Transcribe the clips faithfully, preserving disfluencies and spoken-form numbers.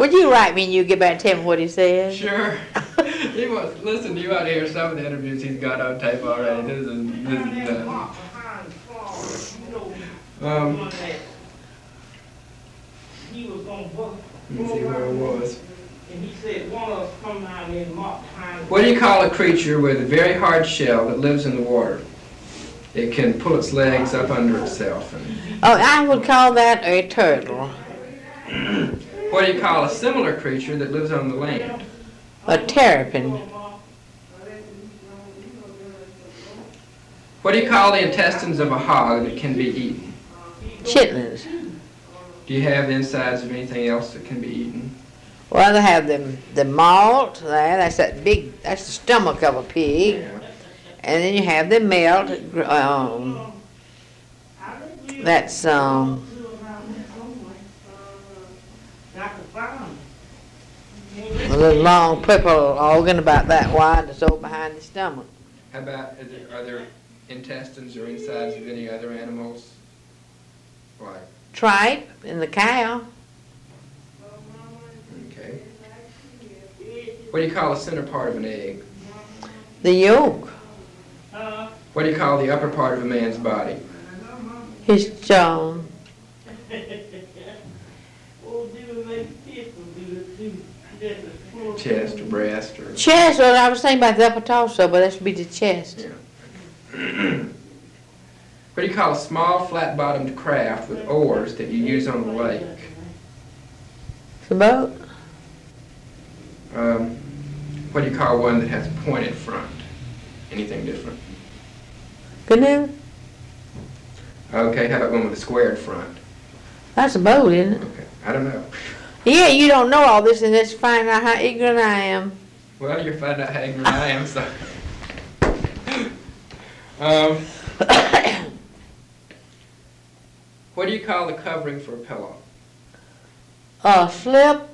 Would you write me and you get back and tell me what he said? Sure. He wants, listen, you ought to hear some of the interviews he's got on tape already. This is, this is, uh, um, He was gonna work. let me see where it was. And he said one of us come down there and mark behind. What do you call a creature with a very hard shell that lives in the water? It can pull its legs up under itself. And Oh, I would call that a turtle. what do you call a similar creature that lives on the land? A terrapin. What do you call the intestines of a hog that can be eaten? Chitlins. Do you have the insides of anything else that can be eaten? Well, they have the, the malt there. That's that big, that's the stomach of a pig. Yeah. And then you have the melt. Um, that's, um, a little long purple organ about that wide that's over behind the stomach. How about, are there, are there intestines or insides of any other animals? Like, Tripe and the cow. okay. What do you call the center part of an egg? The yolk. What do you call the upper part of a man's body? His jaw. Chest or breast or... Chest. Well, I was thinking about the upper torso, but that should be the chest. Yeah. What do you call a small, flat-bottomed craft with oars that you use on the lake? The boat. Um, what do you call one that has a pointed front? Anything different? Canoe. Okay, how about one with a squared front? That's a boat, isn't it? Okay, I don't know. Yeah, you don't know all this, and let's find out how ignorant I am. Well, you're finding out how ignorant I am, so... um, what do you call the covering for a pillow? A slip.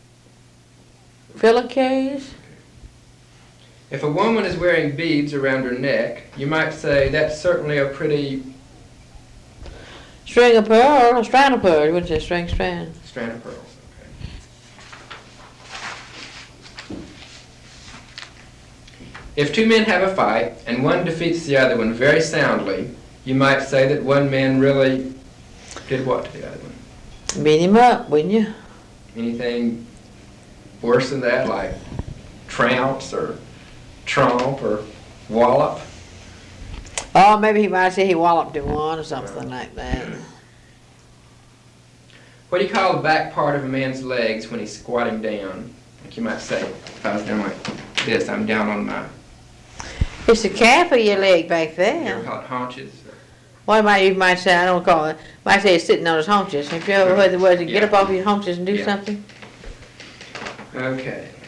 Pillowcase. If a woman is wearing beads around her neck, you might say, that's certainly a pretty String of pearl, a strand of pearl. Wouldn't say string, strand. strand of pearls. Okay. If two men have a fight and one defeats the other one very soundly, you might say that one man really did what to the other one? Beat him up, wouldn't you? Anything worse than that, like trounce or tromp or wallop? Oh, maybe he might say he walloped him one or something like that. What do you call the back part of a man's legs when he's squatting down? Like you might say, if I was down like this, I'm down on my... It's the calf of your leg back You ever there. call it haunches? What might you might say? I don't call it. Might say it's sitting on his haunches. Have you ever heard the word to get Yeah. up off your haunches and do Yeah. something? Okay.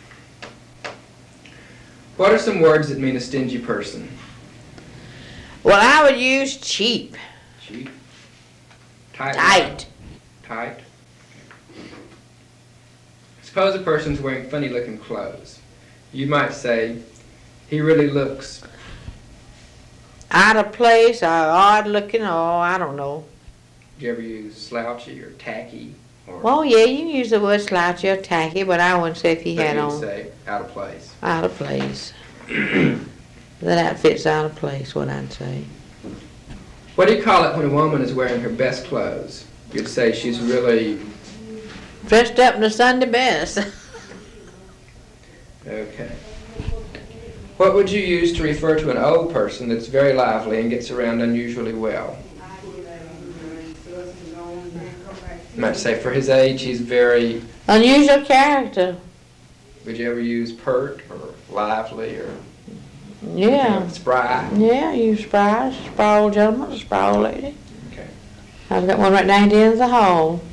What are some words that mean a stingy person? Well, I would use cheap, Cheap. Tight. tight. Tight. Suppose a person's wearing funny looking clothes. You might say, he really looks... Out of place or odd looking, or I don't know. Do you ever use slouchy or tacky? Or Well, yeah, you can use the word slouchy or tacky, but I wouldn't say if he but had you'd on say out of place. out of place. That outfit's out of place, what I'd say. What do you call it when a woman is wearing her best clothes? You'd say she's really... Dressed up in the Sunday best. Okay. What would you use to refer to an old person that's very lively and gets around unusually well? You might say for his age he's very... Unusual character. Would you ever use pert or lively or Yeah. spry? Yeah, you spry, spry old gentleman, spry old lady. Okay. I've got one right down at the end of the hall.